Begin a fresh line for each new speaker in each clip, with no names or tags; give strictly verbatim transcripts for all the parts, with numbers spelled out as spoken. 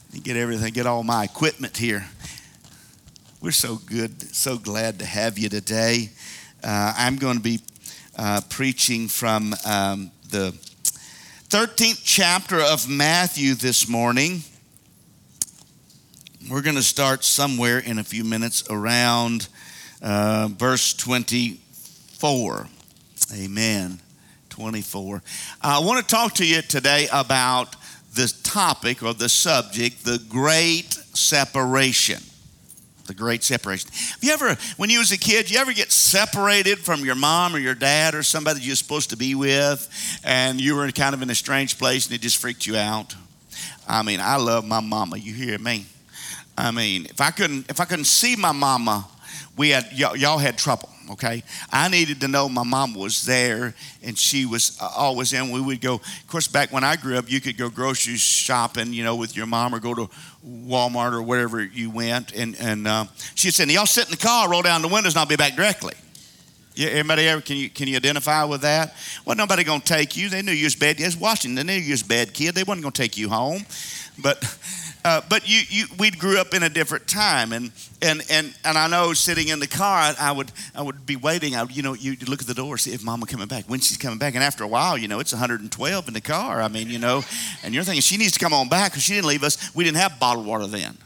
Get everything, get all my equipment here. We're so good, so glad to have you today. Uh, I'm going to be uh, preaching from um, the thirteenth chapter of Matthew this morning. We're going to start somewhere in a few minutes around uh, verse twenty-four. Amen. twenty-four. I want to talk to you today about the topic or the subject, the great separation. The great separation. Have you ever, when you was a kid, you ever get separated from your mom or your dad or somebody you're supposed to be with, and you were kind of in a strange place and it just freaked you out? I mean, I love my mama. You hear me? I mean, if I couldn't, if I couldn't see my mama, we had y'all, y'all had trouble. Okay, I needed to know my mom was there and she was always in. We would go, of course, back when I grew up, you could go grocery shopping, you know, with your mom or go to Walmart or wherever you went. And, and uh, she said, y'all sit in the car, roll down the windows, and I'll be back directly. Yeah, everybody ever, can you can you identify with that? Well, nobody going to take you. They knew you was bad. Yes, Washington, they knew you was a bad kid. They wasn't going to take you home. But uh, but you, you we grew up in a different time, and and and and I know sitting in the car, I would I would be waiting. I would, you know, you look at the door, see if Mama coming back, when she's coming back, and after a while, you know, it's one hundred twelve in the car. I mean, you know, and you're thinking she needs to come on back because she didn't leave us. We didn't have bottled water then.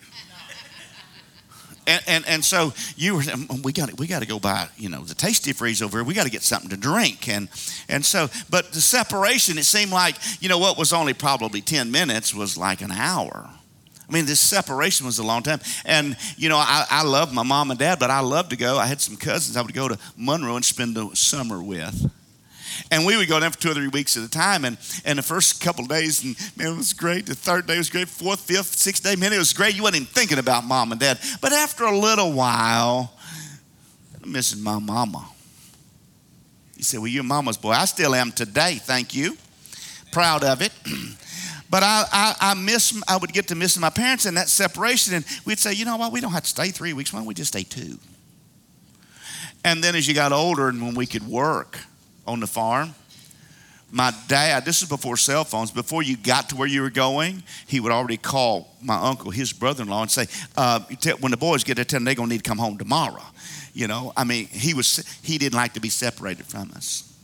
And, and and so you were, we got we got to go buy, you know, the Tasty Freeze over here. We got to get something to drink, and and so, but the separation, it seemed like, you know, what was only probably ten minutes was like an hour. I mean, this separation was a long time. And you know, I, I love my mom and dad, but I loved to go. I had some cousins I would go to Monroe and spend the summer with. And we would go there for two or three weeks at a time. And, and the first couple of days, and man, it was great. The third day was great. Fourth, fifth, sixth day, man, it was great. You wasn't even thinking about mom and dad. But after a little while, I'm missing my mama. You say, well, you're mama's boy. I still am today, thank you. Proud of it. But I, I, I miss, I would get to missing my parents in that separation. And we'd say, you know what, we don't have to stay three weeks. Why don't we just stay two? And then as you got older and when we could work on the farm, my dad, this is before cell phones, before you got to where you were going, he would already call my uncle, his brother-in-law, and say, uh, when the boys get there, tell them they're going to need to come home tomorrow. You know, I mean, he was he didn't like to be separated from us.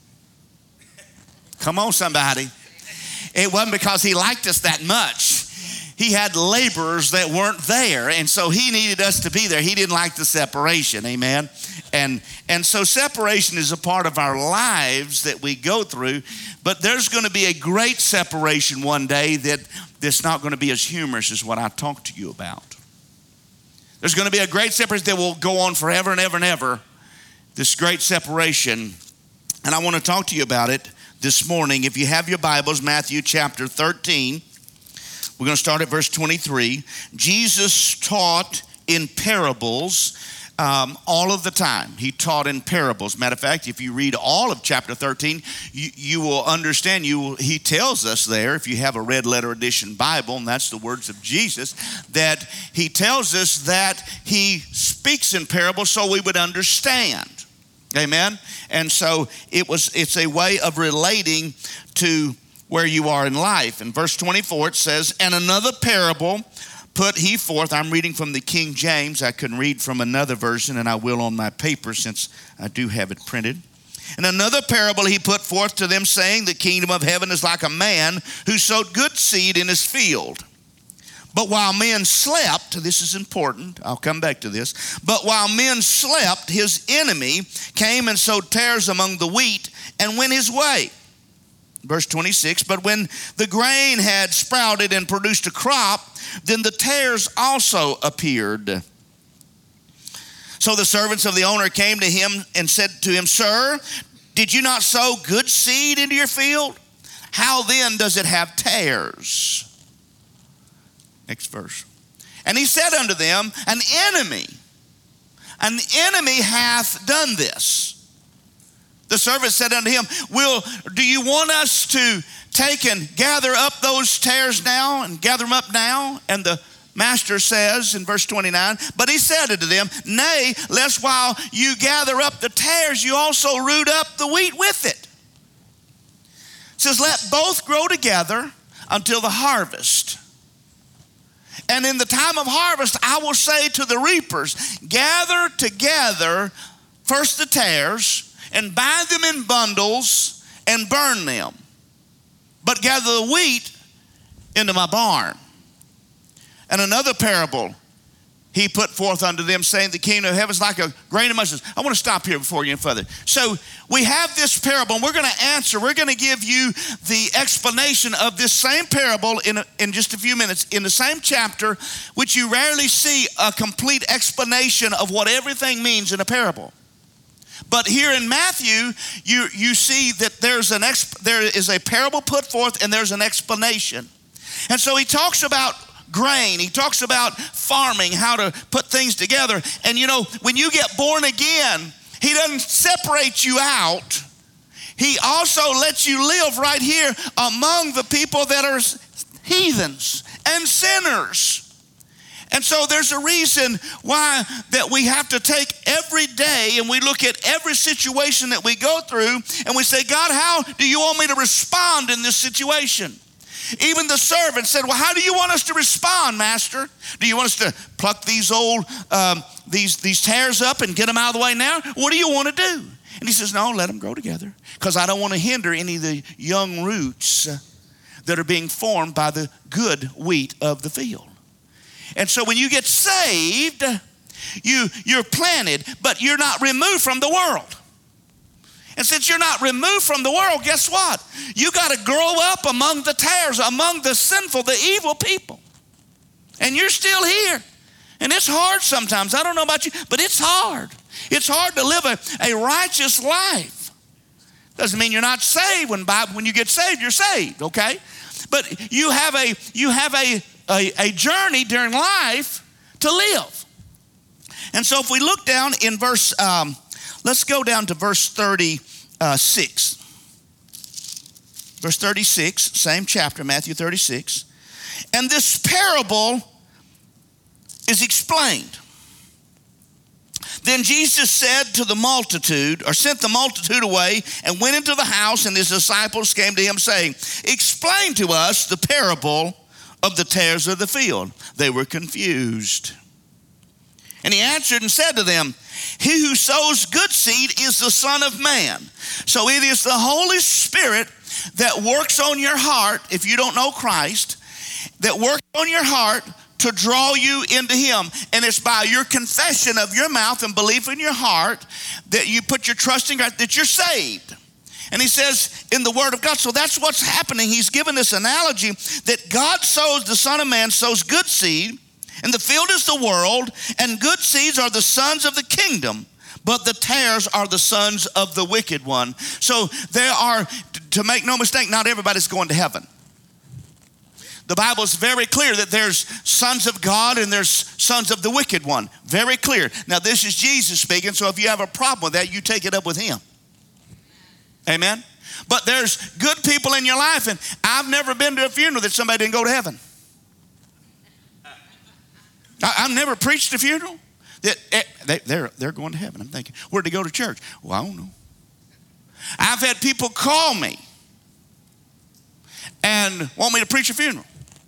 Come on, somebody. It wasn't because he liked us that much. He had laborers that weren't there, and so he needed us to be there. He didn't like the separation, amen? And and so separation is a part of our lives that we go through, but there's going to be a great separation one day that that's not going to be as humorous as what I talked to you about. There's going to be a great separation that will go on forever and ever and ever, this great separation, and I want to talk to you about it this morning. If you have your Bibles, Matthew chapter thirteen, we're going to start at verse twenty-three. Jesus taught in parables um, all of the time. He taught in parables. Matter of fact, if you read all of chapter thirteen, you, you will understand. You will, he tells us there, if you have a red letter edition Bible, and that's the words of Jesus, that he tells us that he speaks in parables so we would understand. Amen? And so it was. It's a way of relating to where you are in life. In verse twenty-four, it says, and another parable put he forth. I'm reading from the King James. I can read from another version, and I will on my paper since I do have it printed. And another parable he put forth to them, saying, the kingdom of heaven is like a man who sowed good seed in his field. But while men slept, this is important, I'll come back to this. But while men slept, his enemy came and sowed tares among the wheat and went his way. Verse twenty-six, but when the grain had sprouted and produced a crop, then the tares also appeared. So the servants of the owner came to him and said to him, sir, did you not sow good seed into your field? How then does it have tares? Next verse. And he said unto them, an enemy, an enemy hath done this. The servant said unto him, Will, do you want us to take and gather up those tares now and gather them up now? And the master says in verse twenty-nine, but he said unto them, nay, lest while you gather up the tares, you also root up the wheat with it. It says, let both grow together until the harvest. And in the time of harvest, I will say to the reapers, gather together first the tares and bind them in bundles and burn them. But gather the wheat into my barn. And another parable he put forth unto them, saying, the kingdom of heaven is like a grain of mustard. I want to stop here before you go further. So we have this parable, and we're going to answer. We're going to give you the explanation of this same parable in, a, in just a few minutes, in the same chapter, which you rarely see a complete explanation of what everything means in a parable. But here in Matthew, you, you see that there's an exp, there is a parable put forth, and there's an explanation. And so he talks about grain. He talks about farming, how to put things together. And you know, when you get born again, he doesn't separate you out. He also lets you live right here among the people that are heathens and sinners. And so there's a reason why that we have to take every day and we look at every situation that we go through and we say, God, how do you want me to respond in this situation? Even the servant said, well, how do you want us to respond, Master? Do you want us to pluck these old, um, these, these tares up and get them out of the way now? What do you want to do? And he says, no, let them grow together, because I don't want to hinder any of the young roots that are being formed by the good wheat of the field. And so when you get saved, you, you're planted, but you're not removed from the world. And since you're not removed from the world, guess what? You got to grow up among the tares, among the sinful, the evil people. And you're still here. And it's hard sometimes. I don't know about you, but it's hard. It's hard to live a, a righteous life. Doesn't mean you're not saved. When, Bible, when you get saved, you're saved, okay? But you have a, you have a, a, a journey during life to live. And so if we look down in verse, um, let's go down to verse thirty-six. Verse thirty-six, same chapter, Matthew thirty-six. And this parable is explained. Then Jesus said to the multitude, or sent the multitude away, and went into the house, and his disciples came to him, saying, explain to us the parable of the tares of the field. They were confused. And he answered and said to them, he who sows good seed is the Son of Man. So it is the Holy Spirit that works on your heart, if you don't know Christ, that works on your heart to draw you into him. And it's by your confession of your mouth and belief in your heart that you put your trust in God, that you're saved. And he says in the word of God, so that's what's happening. He's given this analogy that God sows, the Son of Man sows good seed, and the field is the world, and good seeds are the sons of the kingdom, but the tares are the sons of the wicked one. So there are, to make no mistake, not everybody's going to heaven. The Bible is very clear that there's sons of God and there's sons of the wicked one. Very clear. Now this is Jesus speaking, so if you have a problem with that, you take it up with him. Amen? But there's good people in your life, and I've never been to a funeral that somebody didn't go to heaven. I've never preached a funeral that they, they're, they're going to heaven. I'm thinking, where'd they go to church? Well, I don't know. I've had people call me and want me to preach a funeral.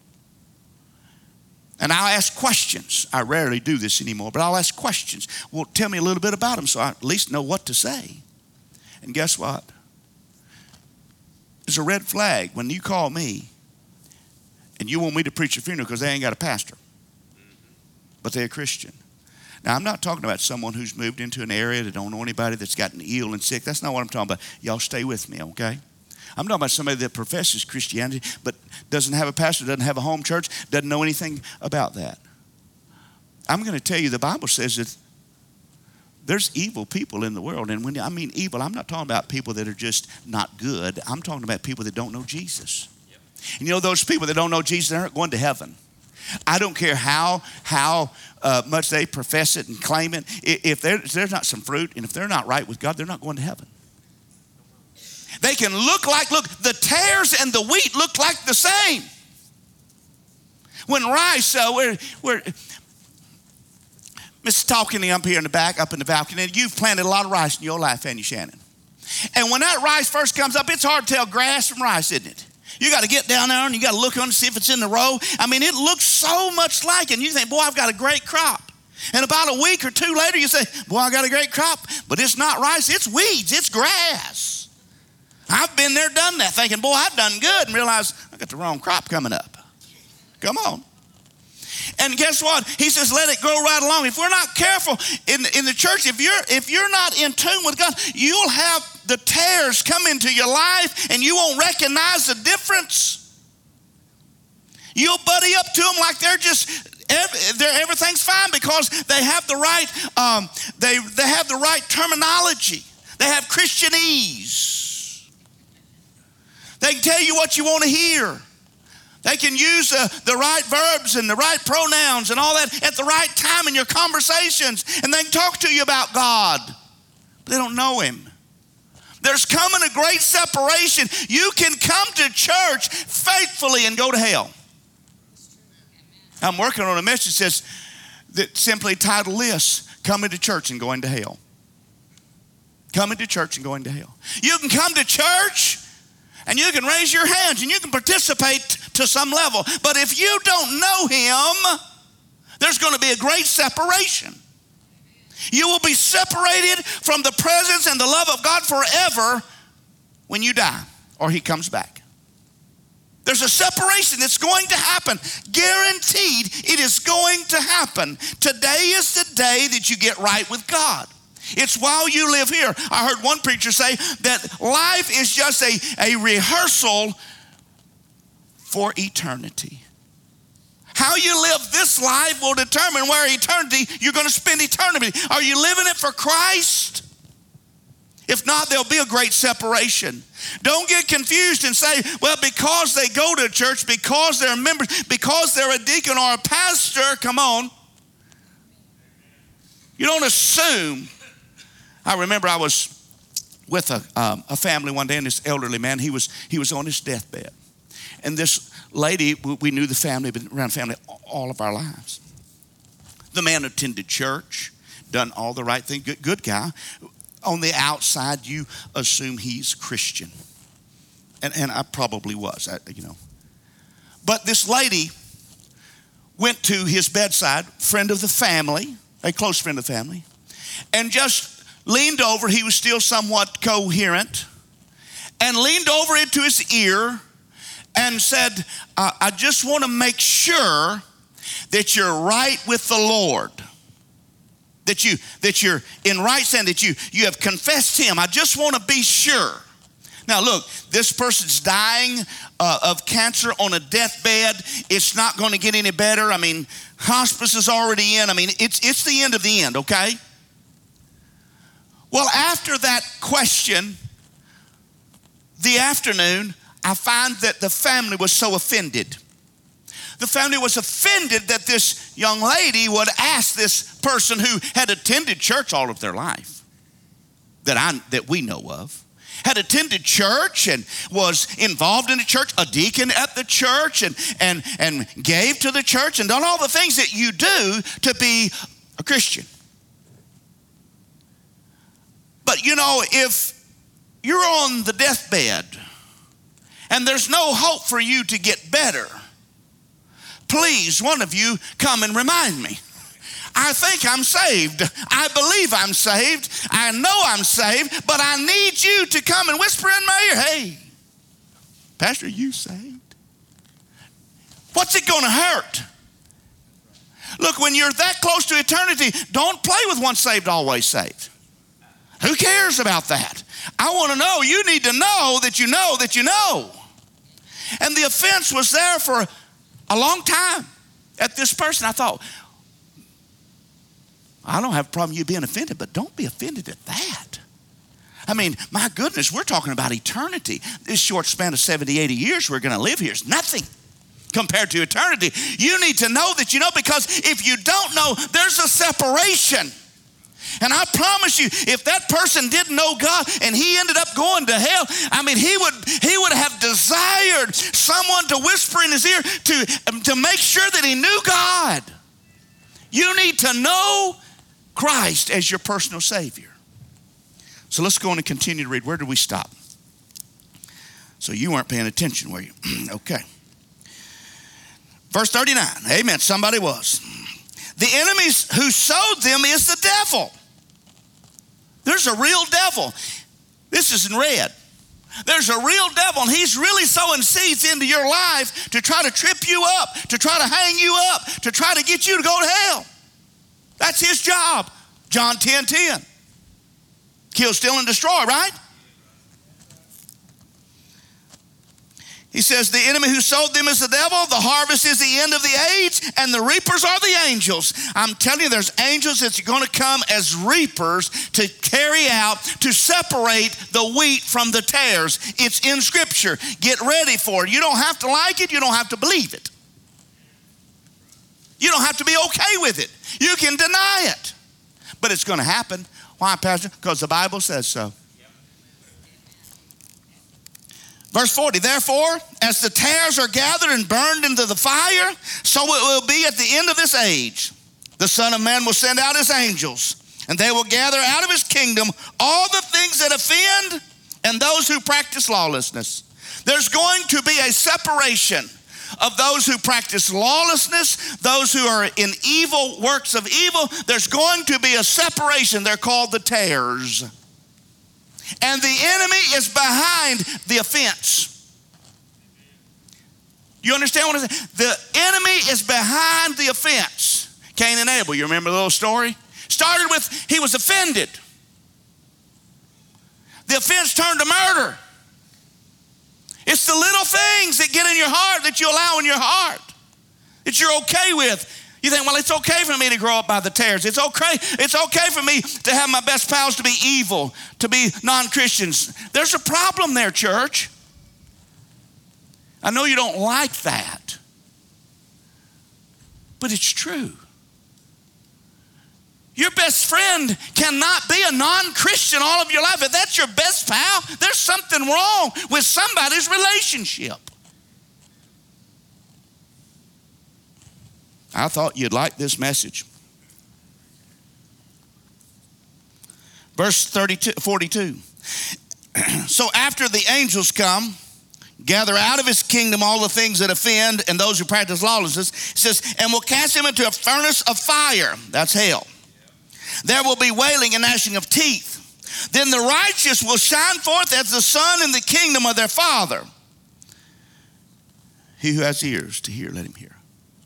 And I'll ask questions. I rarely do this anymore, but I'll ask questions. Well, tell me a little bit about them so I at least know what to say. And guess what? There's a red flag when you call me and you want me to preach a funeral because they ain't got a pastor, but they're a Christian. Now, I'm not talking about someone who's moved into an area that don't know anybody that's gotten ill and sick. That's not what I'm talking about. Y'all stay with me, okay? I'm talking about somebody that professes Christianity but doesn't have a pastor, doesn't have a home church, doesn't know anything about that. I'm going to tell you, the Bible says that there's evil people in the world. And when I mean evil, I'm not talking about people that are just not good. I'm talking about people that don't know Jesus. Yep. And you know, those people that don't know Jesus, they aren't going to heaven. I don't care how, how uh, much they profess it and claim it. If, there, if there's not some fruit and if they're not right with God, they're not going to heaven. They can look like, look, the tares and the wheat look like the same. When rice, uh, we're, we're, Mister Talking up here in the back, up in the balcony, and you've planted a lot of rice in your life, haven't you, Shannon? And when that rice first comes up, it's hard to tell grass from rice, isn't it? You got to get down there and you got to look on to see if it's in the row. I mean, it looks so much like it. And you think, boy, I've got a great crop. And about a week or two later, you say, boy, I got a great crop. But it's not rice, it's weeds, it's grass. I've been there, done that, thinking, boy, I've done good, and realized I got the wrong crop coming up. Come on. And guess what? He says, let it grow right along. If we're not careful in, in the church, if you're, if you're not in tune with God, you'll have the tares come into your life and you won't recognize the difference. You'll buddy up to them like they're just, they're, everything's fine because they have the right, um, they, they have the right terminology. They have Christianese. They can tell you what you want to hear. They can use uh, the right verbs and the right pronouns and all that at the right time in your conversations. And they can talk to you about God. But they don't know him. There's coming a great separation. You can come to church faithfully and go to hell. I'm working on a message that says, that simply titled this, coming to church and going to hell. Coming to church and going to hell. You can come to church and you can raise your hands and you can participate to some level. But if you don't know him, there's going to be a great separation. You will be separated from the presence and the love of God forever when you die or he comes back. There's a separation that's going to happen. Guaranteed it is going to happen. Today is the day that you get right with God. It's while you live here. I heard one preacher say that life is just a, a rehearsal for eternity. How you live this life will determine where eternity you're going to spend eternity. Are you living it for Christ? If not, there'll be a great separation. Don't get confused and say, well, because they go to church, because they're members, because they're a deacon or a pastor, come on. You don't assume. I remember I was with a, um, a family one day, and this elderly man, he was, he was on his deathbed. And this lady, we knew the family, been around family all of our lives. The man attended church, done all the right thing, good, good guy. On the outside, you assume he's Christian. And, and I probably was, I, you know. But this lady went to his bedside, friend of the family, a close friend of the family, and just leaned over, he was still somewhat coherent, and leaned over into his ear and said, uh, I just want to make sure that you're right with the Lord. That, you, that you're in right standing, that you, you have confessed him. I just want to be sure. Now look, this person's dying uh, of cancer on a deathbed. It's not going to get any better. I mean, hospice is already in. I mean, it's, it's the end of the end, okay? Well, after that question, the afternoon, I find that the family was so offended. The family was offended that this young lady would ask this person who had attended church all of their life, that I that we know of, had attended church and was involved in the church, a deacon at the church, and and and gave to the church and done all the things that you do to be a Christian. But you know, if you're on the deathbed and there's no hope for you to get better, please, one of you come and remind me. I think I'm saved. I believe I'm saved. I know I'm saved, but I need you to come and whisper in my ear, hey, Pastor, are you saved? What's it going to hurt? Look, when you're that close to eternity, don't play with once saved, always saved. Who cares about that? I want to know. You need to know that you know that you know. And the offense was there for a long time at this person. I thought, I don't have a problem you being offended, but don't be offended at that. I mean, my goodness, we're talking about eternity. This short span of seventy, eighty years we're going to live here is nothing compared to eternity. You need to know that you know, because if you don't know, there's a separation. And I promise you, if that person didn't know God and he ended up going to hell, I mean, he would he would have desired someone to whisper in his ear to, um, to make sure that he knew God. You need to know Christ as your personal Savior. So let's go on and continue to read. Where did we stop? So you weren't paying attention, were you? Okay. Verse thirty-nine. Amen. Somebody was. The enemies who sowed them is the devil. There's a real devil. This is in red. There's a real devil, and he's really sowing seeds into your life to try to trip you up, to try to hang you up, to try to get you to go to hell. That's his job. John ten ten. Kill, steal, and destroy, right? He says, the enemy who sowed them is the devil. The harvest is the end of the age, and the reapers are the angels. I'm telling you, there's angels that's going to come as reapers to carry out, to separate the wheat from the tares. It's in Scripture. Get ready for it. You don't have to like it. You don't have to believe it. You don't have to be okay with it. You can deny it. But it's going to happen. Why, Pastor? Because the Bible says so. Verse forty, therefore, as the tares are gathered and burned into the fire, so it will be at the end of this age. The Son of Man will send out his angels, and they will gather out of his kingdom all the things that offend and those who practice lawlessness. There's going to be a separation of those who practice lawlessness, those who are in evil works of evil. There's going to be a separation. They're called the tares. And the enemy is behind the offense. You understand what I'm saying? The enemy is behind the offense. Cain and Abel, you remember the little story? Started with, he was offended. The offense turned to murder. It's the little things that get in your heart that you allow in your heart, that you're okay with. You think, well, it's okay for me to grow up by the tares. It's okay, it's okay for me to have my best pals to be evil, to be non-Christians. There's a problem there, church. I know you don't like that, but it's true. Your best friend cannot be a non-Christian all of your life. If that's your best pal, there's something wrong with somebody's relationship. I thought you'd like this message. Verse thirty-two, forty-two. So after the angels come, gather out of his kingdom all the things that offend and those who practice lawlessness, it says, and will cast him into a furnace of fire. That's hell. There will be wailing and gnashing of teeth. Then the righteous will shine forth as the sun in the kingdom of their Father. He who has ears to hear, let him hear.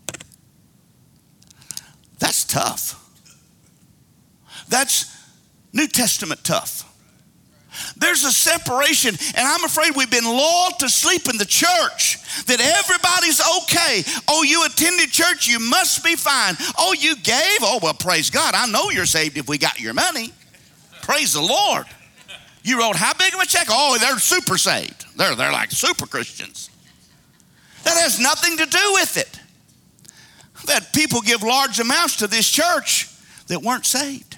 That's tough. That's New Testament tough. There's a separation, and I'm afraid we've been lulled to sleep in the church, that everybody's okay. Oh, you attended church, you must be fine. Oh, you gave? Oh, well, praise God. I know you're saved if we got your money. Praise the Lord. You wrote how big of a check? Oh, they're super saved. They're, they're like super Christians. That has nothing to do with it. That people give large amounts to this church that weren't saved.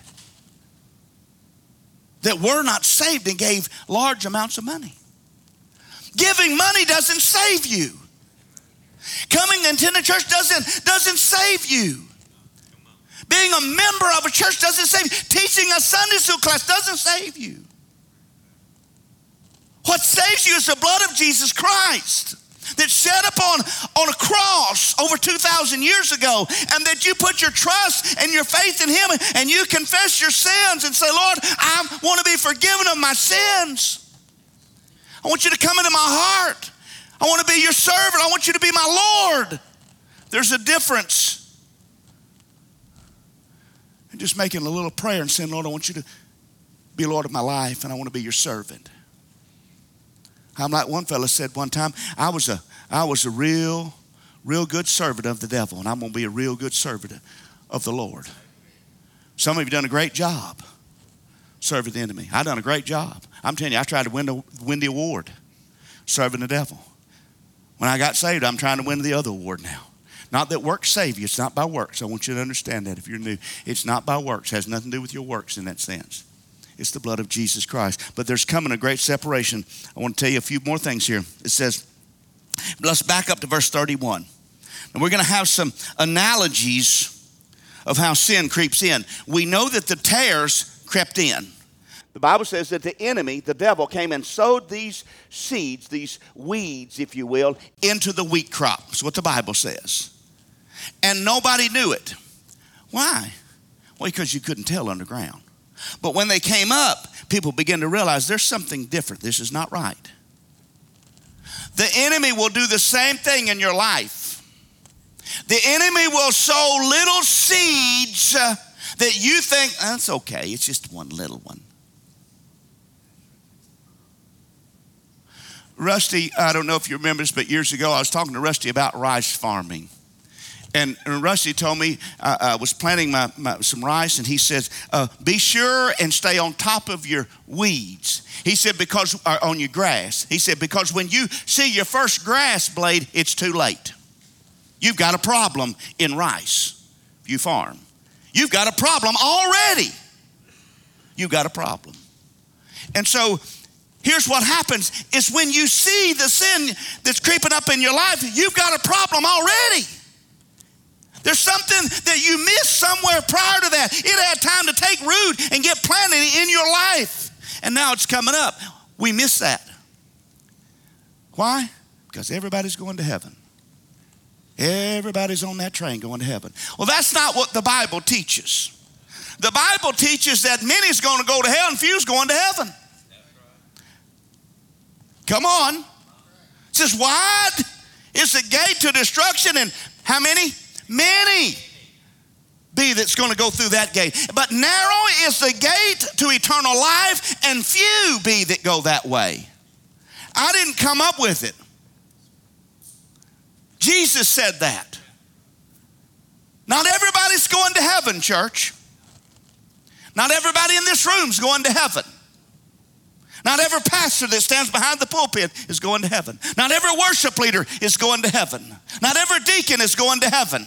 That were not saved and gave large amounts of money. Giving money doesn't save you. Coming and attending church doesn't, doesn't save you. Being a member of a church doesn't save you. Teaching a Sunday school class doesn't save you. What saves you is the blood of Jesus Christ that shed upon on a cross over two thousand years ago, and that you put your trust and your faith in him, and you confess your sins and say, Lord, I want to be forgiven of my sins. I want you to come into my heart. I want to be your servant. I want you to be my Lord. There's a difference. And just making a little prayer and saying, Lord, I want you to be Lord of my life, and I want to be your servant. I'm like one fellow said one time, I was a I was a real, real good servant of the devil, and I'm going to be a real good servant of the Lord. Some of you done a great job serving the enemy. I done a great job. I'm telling you, I tried to win the, win the award serving the devil. When I got saved, I'm trying to win the other award now. Not that works save you. It's not by works. I want you to understand that if you're new. It's not by works. It has nothing to do with your works in that sense. It's the blood of Jesus Christ. But there's coming a great separation. I want to tell you a few more things here. It says, let's back up to verse thirty-one. And we're going to have some analogies of how sin creeps in. We know that the tares crept in. The Bible says that the enemy, the devil, came and sowed these seeds, these weeds, if you will, into the wheat crop. That's what the Bible says. And nobody knew it. Why? Well, because you couldn't tell underground. But when they came up, people began to realize there's something different. This is not right. The enemy will do the same thing in your life. The enemy will sow little seeds uh, that you think, that's okay, it's just one little one. Rusty, I don't know if you remember this, but years ago I was talking to Rusty about rice farming. And, and Rusty told me uh, I was planting my, my, some rice, and he says, uh, be sure and stay on top of your weeds. He said, because uh, on your grass. He said, because when you see your first grass blade, it's too late. You've got a problem in rice. If you farm, you've got a problem already. You've got a problem. And so here's what happens is when you see the sin that's creeping up in your life, you've got a problem already. There's something that you missed somewhere prior to that. It had time to take root and get planted in your life. And now it's coming up. We miss that. Why? Because everybody's going to heaven. Everybody's on that train going to heaven. Well, that's not what the Bible teaches. The Bible teaches that many's going to go to hell and few's going to heaven. Come on. It says wide is the gate to destruction, and how many? Many be that's going to go through that gate. But narrow is the gate to eternal life, and few be that go that way. I didn't come up with it. Jesus said that. Not everybody's going to heaven, church. Not everybody in this room is going to heaven. Not every pastor that stands behind the pulpit is going to heaven. Not every worship leader is going to heaven. Not every deacon is going to heaven.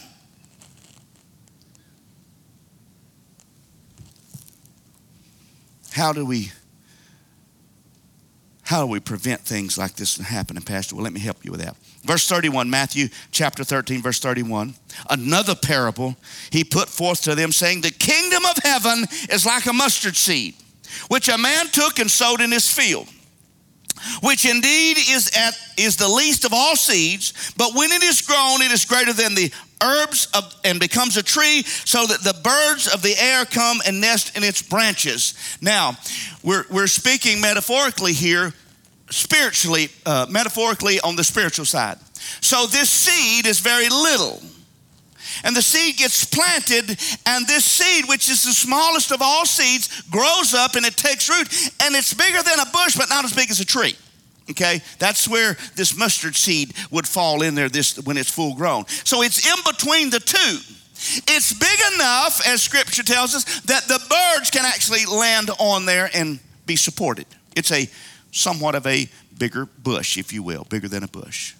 How do we, how do we prevent things like this from happening, Pastor? Well, let me help you with that. Verse thirty-one, Matthew chapter thirteen, verse thirty-one. Another parable he put forth to them, saying, the kingdom of heaven is like a mustard seed, which a man took and sowed in his field, which indeed is at is the least of all seeds, but when it is grown, it is greater than the herbs of, and becomes a tree, so that the birds of the air come and nest in its branches. Now, we're we're speaking metaphorically here, spiritually, uh, metaphorically on the spiritual side. So this seed is very little. And the seed gets planted, and this seed, which is the smallest of all seeds, grows up and it takes root. And it's bigger than a bush, but not as big as a tree. Okay? That's where this mustard seed would fall in there this when it's full grown. So it's in between the two. It's big enough, as Scripture tells us, that the birds can actually land on there and be supported. It's a somewhat of a bigger bush, if you will, bigger than a bush.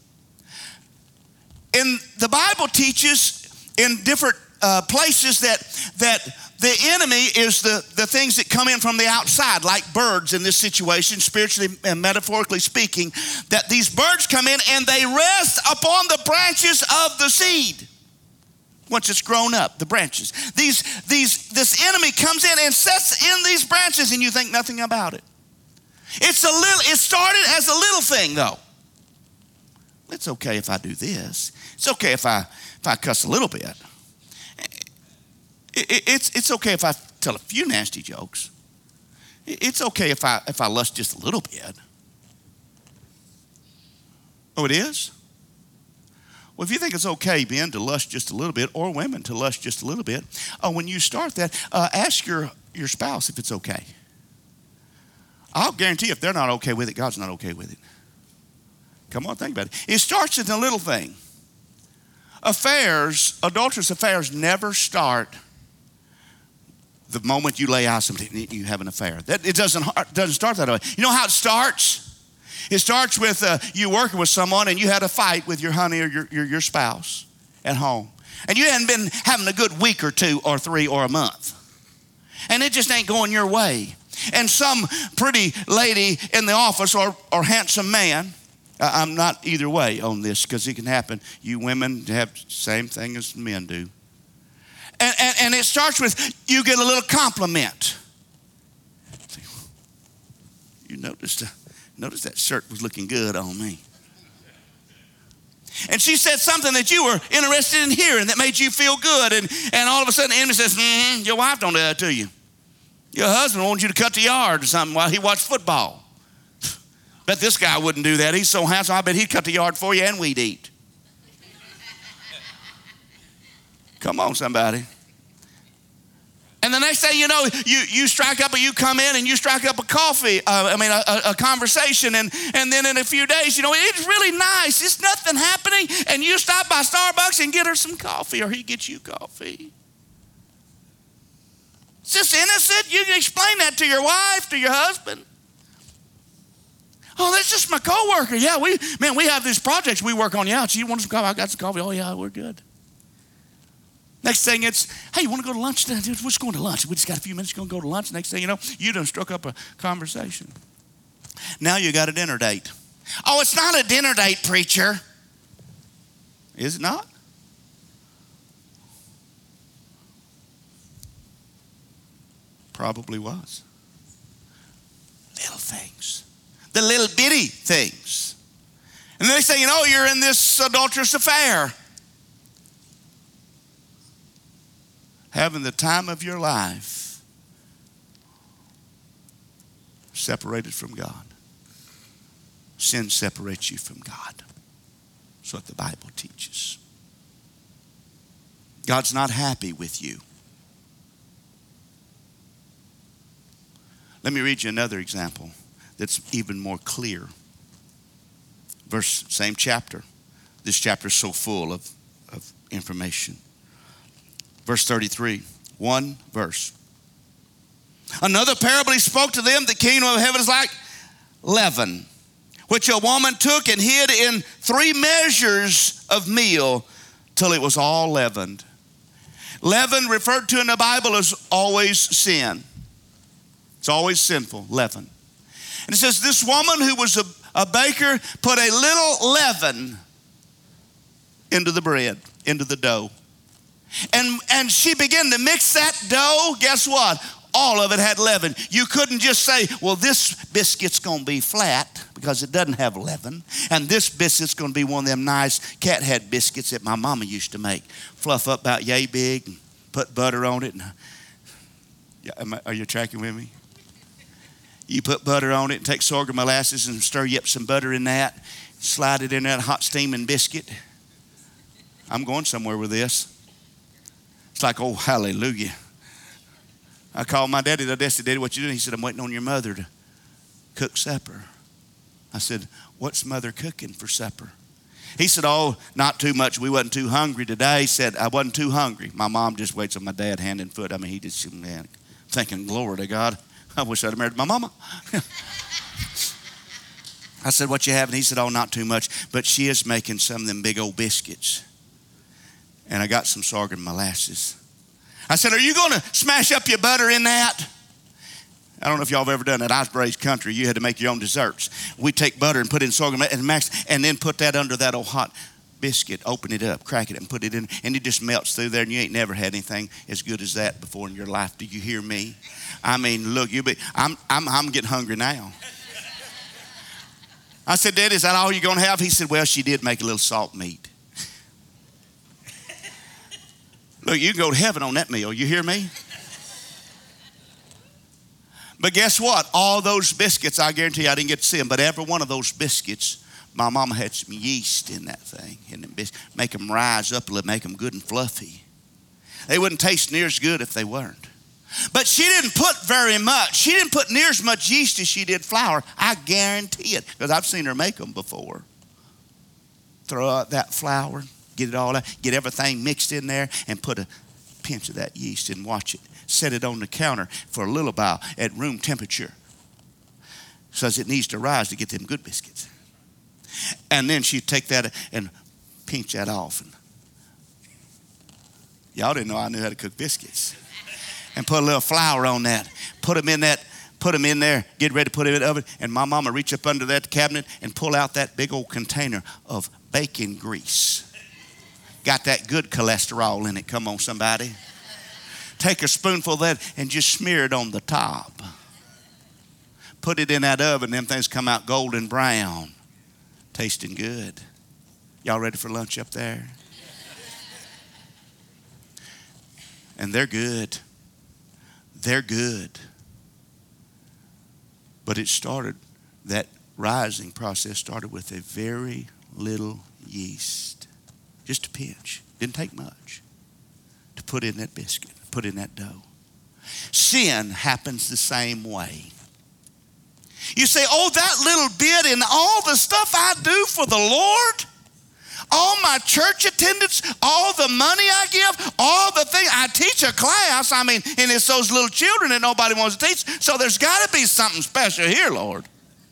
And the Bible teaches in different uh, places that that the enemy is the, the things that come in from the outside, like birds in this situation, spiritually and metaphorically speaking, that these birds come in and they rest upon the branches of the seed. Once it's grown up, the branches. These, these, this enemy comes in and sets in these branches, and you think nothing about it. It's a little, it started as a little thing, though. It's okay if I do this. It's okay if I if I cuss a little bit. It, it, it's it's okay if I tell a few nasty jokes. It, it's okay if I if I lust just a little bit. Oh, it is? Well, if you think it's okay, Ben, to lust just a little bit, or women to lust just a little bit, oh, when you start that, uh, ask your, your spouse if it's okay. I'll guarantee if they're not okay with it, God's not okay with it. Come on, think about it. It starts in a little thing. Affairs, adulterous affairs never start the moment you lay eyes on something, you have an affair. That, it doesn't, doesn't start that way. You know how it starts? It starts with uh, you working with someone and you had a fight with your honey or your, your, your spouse at home. And you hadn't been having a good week or two or three or a month. And it just ain't going your way. And some pretty lady in the office or, or handsome man, I'm not either way on this because it can happen. You women have the same thing as men do. And, and, and it starts with you get a little compliment. noticed, uh, noticed that shirt was looking good on me. And she said something that you were interested in hearing that made you feel good. And, and all of a sudden the enemy says, mm-hmm, your wife don't do that to you. Your husband wants you to cut the yard or something while he watched football. Bet this guy wouldn't do that. He's so handsome, I bet he'd cut the yard for you and we'd eat. Come on, somebody. And the next thing you know, you, you strike up, or you come in and you strike up a coffee, uh, I mean, a, a conversation. And, and then in a few days, you know, it's really nice. It's nothing happening. And you stop by Starbucks and get her some coffee, or he gets you coffee. It's just innocent. You can explain that to your wife, to your husband. Oh, that's just my coworker. Yeah, we, man, we have these projects we work on. Yeah, she wants some coffee. I got some coffee. Oh, yeah, we're good. Next thing it's, hey, you want to go to lunch? We're just going to lunch. We just got a few minutes, going to go to lunch. Next thing you know, you done struck up a conversation. Now you got a dinner date. Oh, it's not a dinner date, preacher. Is it not? Probably was. Little things. The little bitty things. And the next thing you know, you're in this adulterous affair. Having the time of your life separated from God. Sin separates you from God. That's what the Bible teaches. God's not happy with you. Let me read you another example that's even more clear. Verse, same chapter. This chapter is so full of, of information. Verse thirty-three, one verse. Another parable he spoke to them, the kingdom of heaven is like leaven, which a woman took and hid in three measures of meal till it was all leavened. Leaven referred to in the Bible is always sin. It's always sinful, leaven. And it says this woman who was a, a baker put a little leaven into the bread, into the dough. And, and she began to mix that dough. Guess what? All of it had leaven. You couldn't just say, well, this biscuit's going to be flat because it doesn't have leaven. And this biscuit's going to be one of them nice cat head biscuits that my mama used to make. Fluff up about yay big and put butter on it. And, yeah, am I, are you tracking with me? You put butter on it and take sorghum molasses and stir you up some butter in that. Slide it in that hot steaming biscuit. I'm going somewhere with this. It's like, oh, hallelujah. I called my daddy the other day. I said, Daddy, what you doing? He said, I'm waiting on your mother to cook supper. I said, what's mother cooking for supper? He said, oh, not too much. We wasn't too hungry today. He said, I wasn't too hungry. My mom just waits on my dad hand and foot. I mean, he just, man, thinking, glory to God. I wish I'd have married my mama. I said, what you having? He said, oh, not too much. But she is making some of them big old biscuits. And I got some sorghum molasses. I said, are you going to smash up your butter in that? I don't know if y'all have ever done that. I was raised country. You had to make your own desserts. We take butter and put it in sorghum and max, and then put that under that old hot biscuit. Open it up, crack it, and put it in, and it just melts through there. And you ain't never had anything as good as that before in your life. Do you hear me? I mean, look, you be. I'm, I'm, I'm getting hungry now. I said, Daddy, is that all you're going to have? He said, well, she did make a little salt meat. Look, you can go to heaven on that meal. You hear me? But guess what? All those biscuits, I guarantee you, I didn't get to see them, but every one of those biscuits, my mama had some yeast in that thing. And them bis- make them rise up a little, make them good and fluffy. They wouldn't taste near as good if they weren't. But she didn't put very much. She didn't put near as much yeast as she did flour. I guarantee it, because I've seen her make them before. Throw out that flour. Get it all out, get everything mixed in there, and put a pinch of that yeast and watch it. Set it on the counter for a little while at room temperature. Says it needs to rise to get them good biscuits. And then she'd take that and pinch that off. And y'all didn't know I knew how to cook biscuits. And put a little flour on that. Put them in that, put them in there, get ready to put it in the oven. And my mama reach up under that cabinet and pull out that big old container of bacon grease. Got that good cholesterol in it. Come on, somebody. Take a spoonful of that and just smear it on the top. Put it in that oven, them things come out golden brown, tasting good. Y'all ready for lunch up there? And they're good. They're good. But it started, that rising process started with a very little yeast. Just a pinch. Didn't take much to put in that biscuit, put in that dough. Sin happens the same way. You say, oh, that little bit and all the stuff I do for the Lord, all my church attendance, all the money I give, all the things. I teach a class, I mean, and it's those little children that nobody wants to teach, so there's got to be something special here, Lord.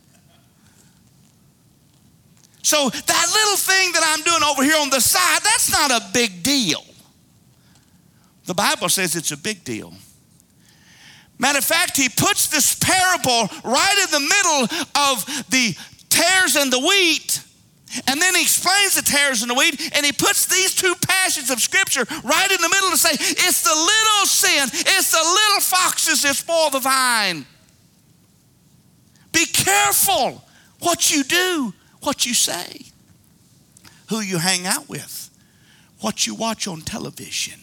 So that little thing that I'm doing over here on the side, that's not a big deal. The Bible says it's a big deal. Matter of fact, he puts this parable right in the middle of the tares and the wheat. And then he explains the tares and the wheat, and he puts these two passages of Scripture right in the middle to say, it's the little sin, it's the little foxes that spoil the vine. Be careful what you do, what you say, who you hang out with, what you watch on television.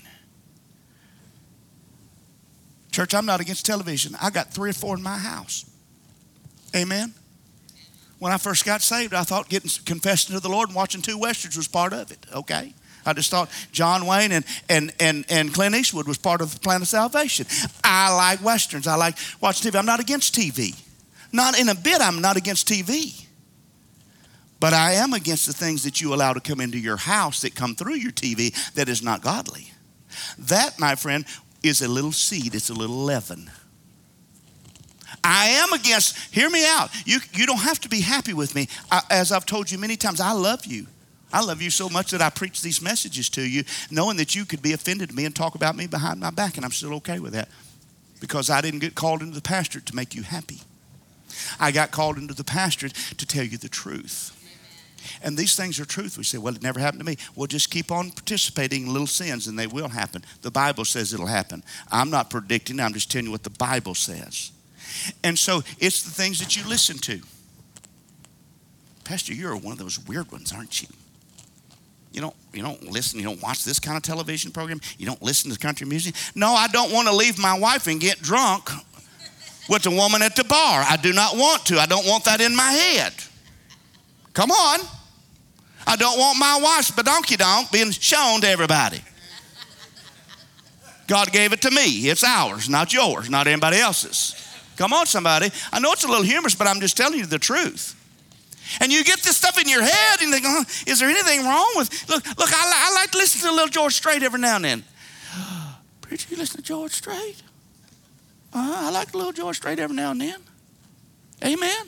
Church, I'm not against television. I got three or four in my house. Amen. When I first got saved, I thought getting confessing to the Lord and watching two westerns was part of it. Okay. I just thought John Wayne and, and, and, and Clint Eastwood was part of the plan of salvation. I like westerns. I like watching T V. I'm not against T V. Not in a bit, I'm not against T V. But I am against the things that you allow to come into your house that come through your T V that is not godly. That, my friend, is a little seed. It's a little leaven. I am against, hear me out. You, you don't have to be happy with me. I, as I've told you many times, I love you. I love you so much that I preach these messages to you, knowing that you could be offended at me and talk about me behind my back, and I'm still okay with that because I didn't get called into the pastorate to make you happy. I got called into the pastorate to tell you the truth. And these things are truth. We say, well, it never happened to me. Well, just keep on participating in little sins and they will happen. The Bible says it'll happen. I'm not predicting. I'm just telling you what the Bible says. And so it's the things that you listen to. Pastor, you're one of those weird ones, aren't you? You don't, you don't listen, you don't watch this kind of television program. You don't listen to country music. No, I don't want to leave my wife and get drunk with the woman at the bar. I do not want to. I don't want that in my head. Come on. I don't want my wife's badonky donk being shown to everybody. God gave it to me. It's ours, not yours, not anybody else's. Come on, somebody. I know it's a little humorous, but I'm just telling you the truth. And you get this stuff in your head and you think, oh, is there anything wrong with, look, look, I, li- I like to listen to a little George Strait every now and then. Preacher, you listen to George Strait? Uh-huh, I like a little George Strait every now and then. Amen.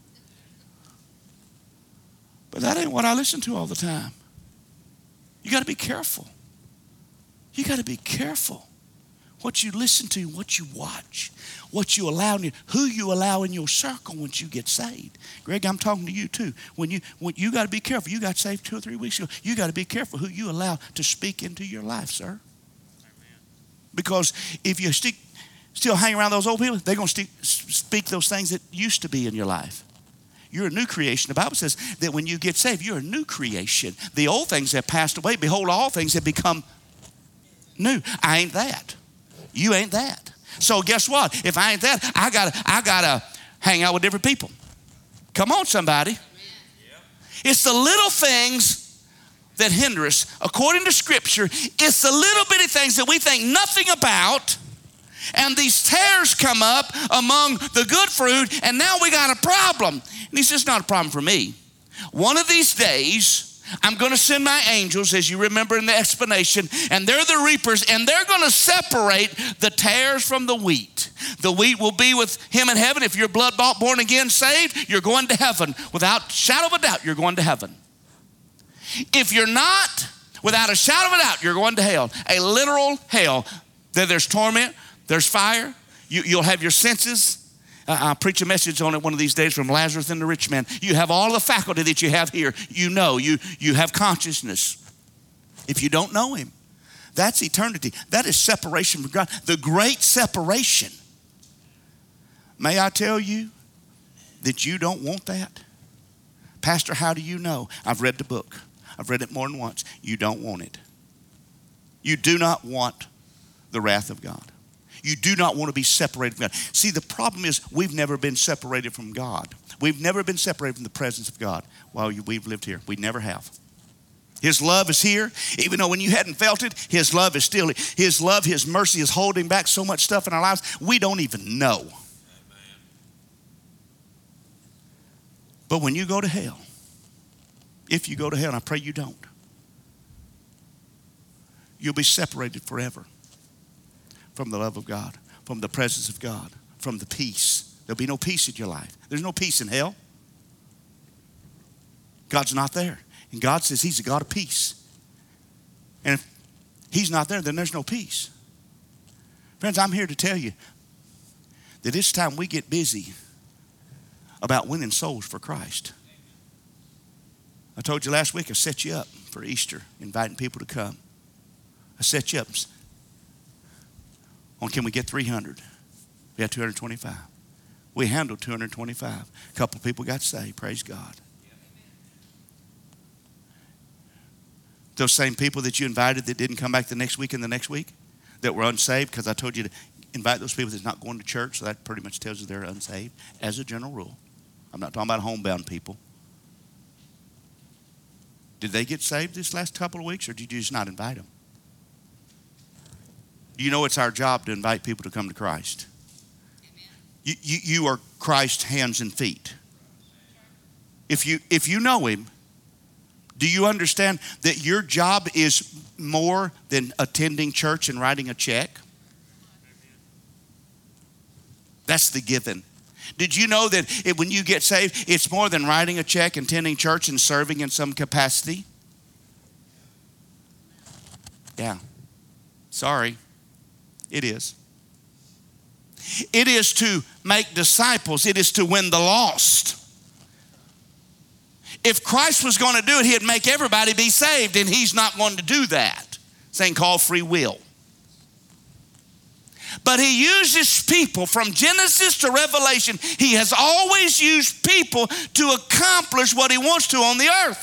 But that ain't what I listen to all the time. You got to be careful. You got to be careful what you listen to, what you watch, what you allow, in, who you allow in your circle once you get saved. Greg, I'm talking to you too. When you, when you got to be careful. You got saved two or three weeks ago. You got to be careful who you allow to speak into your life, sir. Amen. Because if you stick, still hang around those old people, they're going to speak those things that used to be in your life. You're a new creation. The Bible says that when you get saved, you're a new creation. The old things have passed away. Behold, all things have become new. I ain't that. You ain't that. So guess what? If I ain't that, I gotta, I gotta hang out with different people. Come on, somebody. It's the little things that hinder us. According to Scripture, it's the little bitty things that we think nothing about. And these tares come up among the good fruit, and now we got a problem. And he says, it's not a problem for me. One of these days, I'm going to send my angels, as you remember in the explanation, and they're the reapers, and they're going to separate the tares from the wheat. The wheat will be with him in heaven. If you're blood bought, born again, saved, you're going to heaven. Without shadow of a doubt, you're going to heaven. If you're not, without a shadow of a doubt, you're going to hell. A literal hell. There's torment. There's fire. You, you'll have your senses. Uh, I'll preach a message on it one of these days from Lazarus and the rich man. You have all the faculty that you have here. You know, you, you have consciousness. If you don't know him, that's eternity. That is separation from God. The great separation. May I tell you, that you don't want that? Pastor, how do you know? I've read the book. I've read it more than once. You don't want it. You do not want the wrath of God. You do not want to be separated from God. See, the problem is we've never been separated from God. We've never been separated from the presence of God while we've lived here. We never have. His love is here. Even though when you hadn't felt it, His love is still, His love, His mercy is holding back so much stuff in our lives we don't even know. But when you go to hell, if you go to hell, and I pray you don't, you'll be separated forever from the love of God, from the presence of God, from the peace. There'll be no peace in your life. There's no peace in hell. God's not there. And God says He's a God of peace. And if He's not there, then there's no peace. Friends, I'm here to tell you that it's time we get busy about winning souls for Christ. I told you last week I set you up for Easter, inviting people to come. I set you up on can we get three hundred? We had two hundred twenty-five. We handled two hundred twenty-five. A couple of people got saved, praise God. Those same people that you invited that didn't come back the next week and the next week, that were unsaved, because I told you to invite those people that's not going to church, so that pretty much tells you they're unsaved, as a general rule. I'm not talking about homebound people. Did they get saved this last couple of weeks, or did you just not invite them? You know it's our job to invite people to come to Christ. You, you, you are Christ's hands and feet. If you, if you know Him, do you understand that your job is more than attending church and writing a check? That's the given. Did you know that it, when you get saved, it's more than writing a check, attending church, and serving in some capacity? Yeah. Sorry. It is. It is to make disciples. It is to win the lost. If Christ was going to do it, He'd make everybody be saved, and He's not going to do that. This ain't called free will. But He uses people from Genesis to Revelation. He has always used people to accomplish what He wants to on the earth.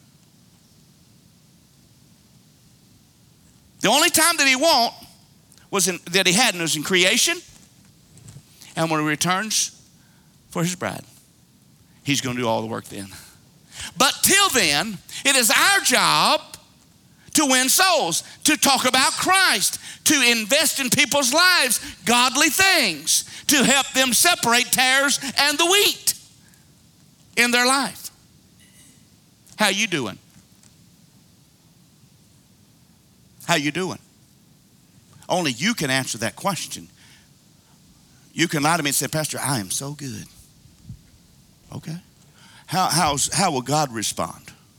The only time that He won't was in, that He hadn't was in creation, and when He returns for His bride, He's going to do all the work then. But till then, it is our job to win souls, to talk about Christ, to invest in people's lives, godly things, to help them separate tares and the wheat in their life. How you doing? How you doing? Only you can answer that question. You can lie to me and say, Pastor, I am so good. Okay. How, how's, how will God respond?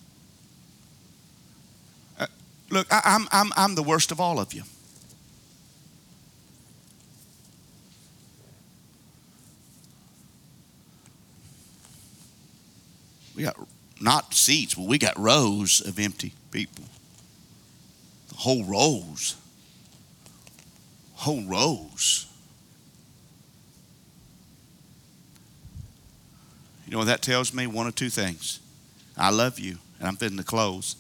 Uh, look, I, I'm, I'm, I'm the worst of all of you. We got not seats, but we got rows of empty people. The whole rows. Whole rows. You know what that tells me? One of two things. I love you, and I'm fitting to close.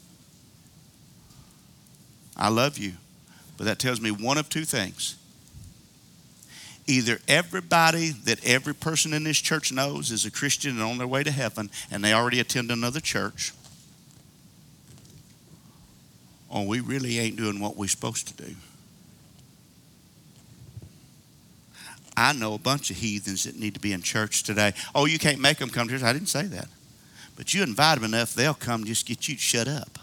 I love you, but that tells me one of two things. Either everybody that every person in this church knows is a Christian and on their way to heaven, and they already attend another church, or we really ain't doing what we're supposed to do. I know a bunch of heathens that need to be in church today. Oh, you can't make them come to church. I didn't say that. But you invite them enough, they'll come just get you to shut up.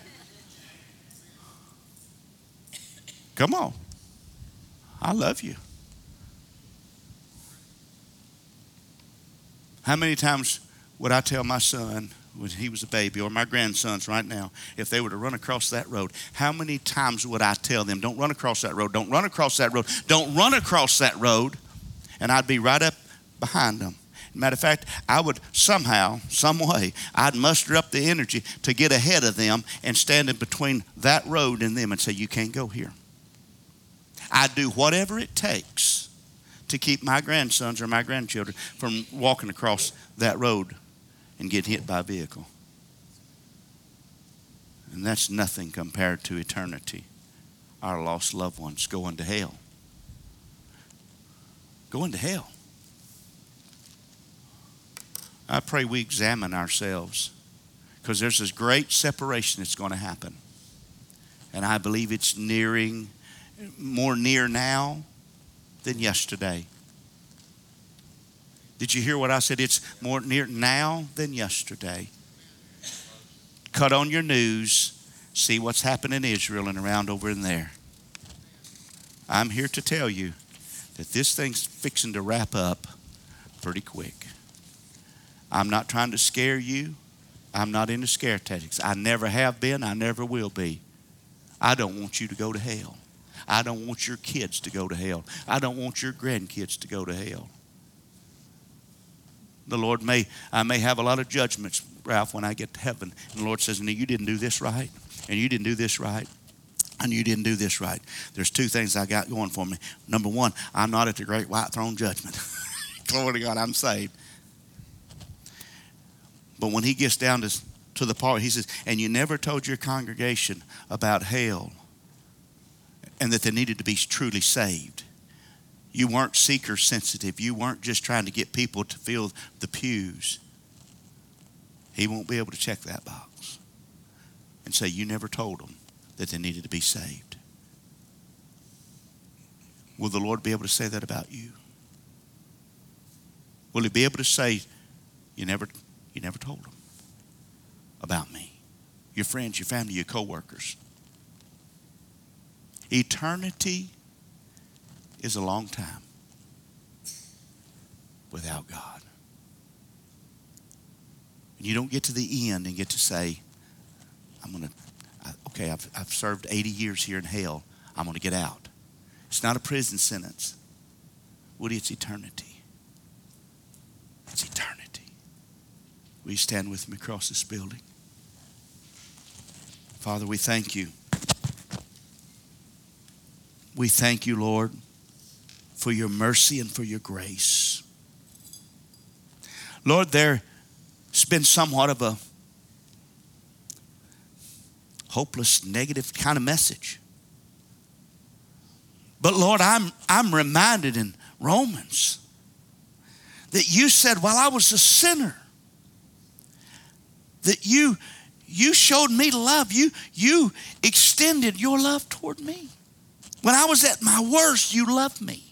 Come on. I love you. How many times would I tell my son when he was a baby, or my grandsons right now, if they were to run across that road, how many times would I tell them, don't run across that road, don't run across that road, don't run across that road, and I'd be right up behind them. Matter of fact, I would somehow, some way, I'd muster up the energy to get ahead of them and stand in between that road and them and say, you can't go here. I'd do whatever it takes to keep my grandsons or my grandchildren from walking across that road and getting hit by a vehicle. And that's nothing compared to eternity. Our lost loved ones going to hell. Going to hell. I pray we examine ourselves, because there's this great separation that's going to happen. And I believe it's nearing, more near now than yesterday. Did you hear what I said? It's more near now than yesterday. Cut on your news, see what's happening in Israel and around over in there. I'm here to tell you that this thing's fixing to wrap up pretty quick. I'm not trying to scare you. I'm not into scare tactics. I never have been. I never will be. I don't want you to go to hell. I don't want your kids to go to hell. I don't want your grandkids to go to hell. The Lord may, I may have a lot of judgments, Ralph, when I get to heaven. And the Lord says, no, you didn't do this right. And you didn't do this right. And you didn't do this right. There's two things I got going for me. Number one, I'm not at the great white throne judgment. Glory to God, I'm saved. But when he gets down to, to the part, he says, and you never told your congregation about hell and that they needed to be truly saved. You weren't seeker sensitive. You weren't just trying to get people to fill the pews. He won't be able to check that box and say you never told them that they needed to be saved. Will the Lord be able to say that about you? Will he be able to say you never You never told them about me, your friends, your family, your co-workers? Eternity is a long time without God. And you don't get to the end and get to say, I'm going to, okay, I've, I've served eighty years here in hell. I'm going to get out. It's not a prison sentence. Woody, it's eternity. It's eternity. Will you stand with me across this building? Father, we thank you. We thank you, Lord, for your mercy and for your grace. Lord, there's been somewhat of a hopeless, negative kind of message. But Lord, I'm, I'm reminded in Romans that you said, while I was a sinner, that you, you showed me love. You, you extended your love toward me. When I was at my worst, you loved me.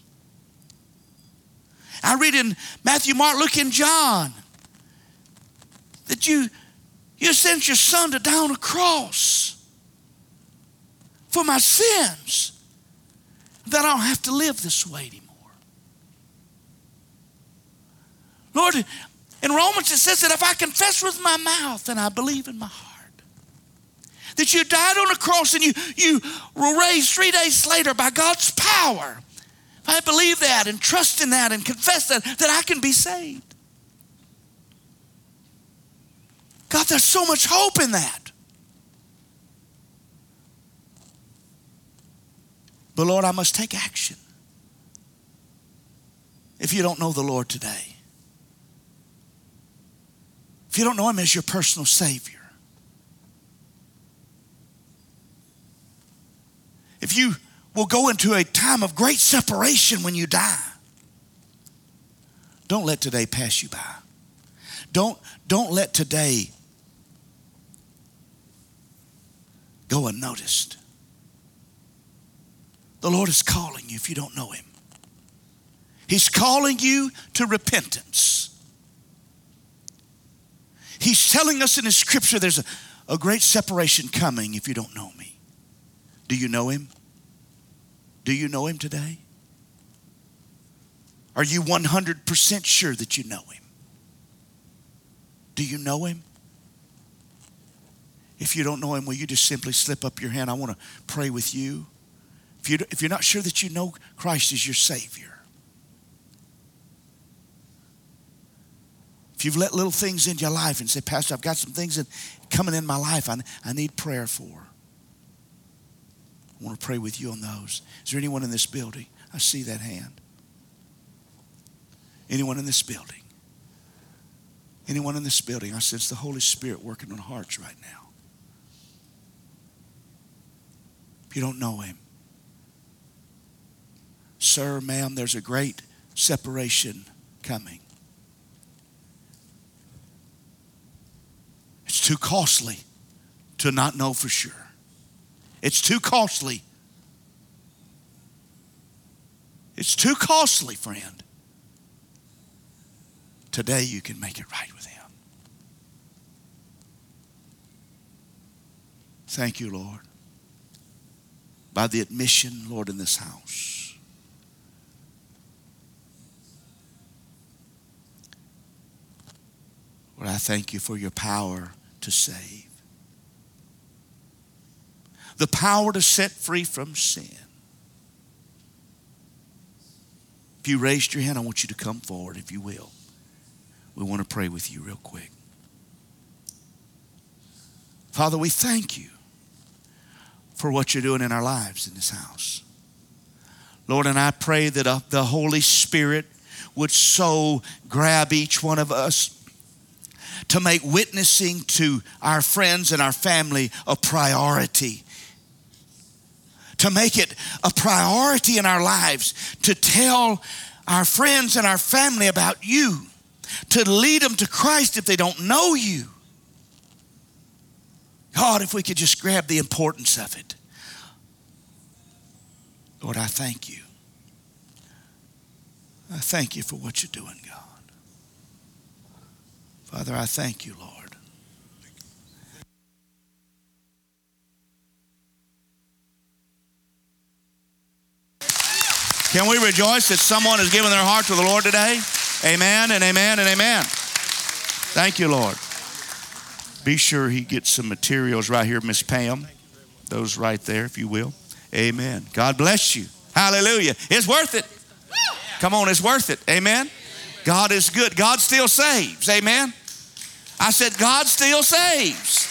I read in Matthew, Mark, Luke, and John that you, you sent your son to die on a cross for my sins, that I don't have to live this way anymore. Lord, in Romans it says that if I confess with my mouth and I believe in my heart that you died on a cross and you, you were raised three days later by God's power, if I believe that and trust in that and confess that, that I can be saved. God, there's so much hope in that. But Lord, I must take action. If you don't know the Lord today, if you don't know him as your personal Savior, if you will go into a time of great separation when you die, don't let today pass you by. Don't, don't let today go unnoticed. The Lord is calling you if you don't know him. He's calling you to repentance. He's telling us in his scripture there's a, a great separation coming if you don't know me. Do you know him? Do you know him today? Are you one hundred percent sure that you know him? Do you know him? If you don't know him, will you just simply slip up your hand? I want to pray with you. If, you, if you're not sure that you know Christ is your Savior, if you've let little things into your life and say, Pastor, I've got some things in, coming in my life I, I need prayer for. I want to pray with you on those. Is there anyone in this building? I see that hand. Anyone in this building? Anyone in this building? I sense the Holy Spirit working on hearts right now. If you don't know him, sir, ma'am, there's a great separation coming. It's too costly to not know for sure. It's too costly. It's too costly, friend. Today you can make it right with him. Thank you, Lord. By the admission, Lord, in this house. Lord, I thank you for your power to save. The power to set free from sin. If you raised your hand, I want you to come forward, if you will. We want to pray with you real quick. Father, we thank you for what you're doing in our lives in this house. Lord, and I pray that uh, the Holy Spirit would so grab each one of us to make witnessing to our friends and our family a priority. To make it a priority in our lives, to tell our friends and our family about you, to lead them to Christ if they don't know you. God, if we could just grab the importance of it. Lord, I thank you. I thank you for what you're doing, God. Father, I thank you, Lord. Can we rejoice that someone has given their heart to the Lord today? Amen and amen and amen. Thank you, Lord. Be sure he gets some materials right here, Miss Pam. Those right there, if you will. Amen. God bless you. Hallelujah. It's worth it. Come on, it's worth it. Amen. God is good. God still saves. Amen. I said God still saves.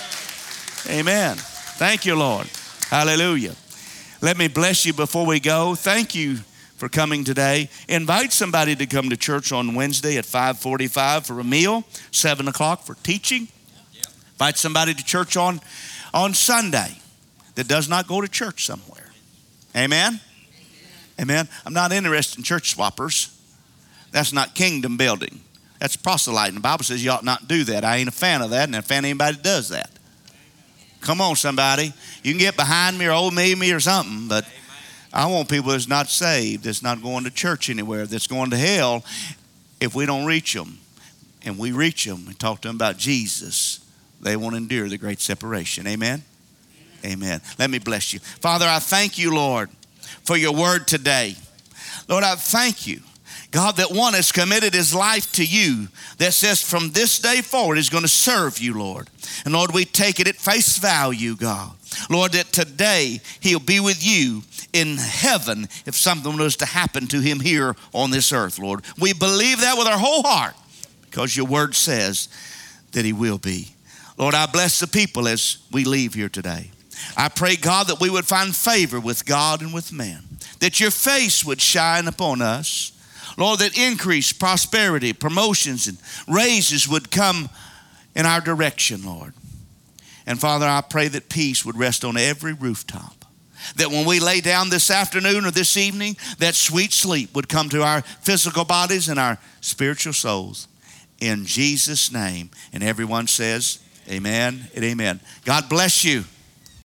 Amen. Thank you, Lord. Hallelujah. Let me bless you before we go. Thank you for coming today. Invite somebody to come to church on Wednesday at five forty-five for a meal, seven o'clock for teaching. Invite somebody to church on, on Sunday that does not go to church somewhere. Amen? Amen. I'm not interested in church swappers. That's not kingdom building. That's proselyting. The Bible says you ought not do that. I ain't a fan of that, and a fan of anybody that does that. Come on, somebody. You can get behind me or old me, me or something, but I want people that's not saved, that's not going to church anywhere, that's going to hell. If we don't reach them, and we reach them and talk to them about Jesus, they won't endure the great separation. Amen? Amen. Let me bless you. Father, I thank you, Lord, for your word today. Lord, I thank you, God, that one has committed his life to you, that says from this day forward he's going to serve you, Lord. And Lord, we take it at face value, God. Lord, that today he'll be with you in heaven if something was to happen to him here on this earth, Lord. We believe that with our whole heart because your word says that he will be. Lord, I bless the people as we leave here today. I pray, God, that we would find favor with God and with man, that your face would shine upon us. Lord, that increase, prosperity, promotions, and raises would come in our direction, Lord. And Father, I pray that peace would rest on every rooftop, that when we lay down this afternoon or this evening, that sweet sleep would come to our physical bodies and our spiritual souls. In Jesus' name. And everyone says, amen and amen. God bless you.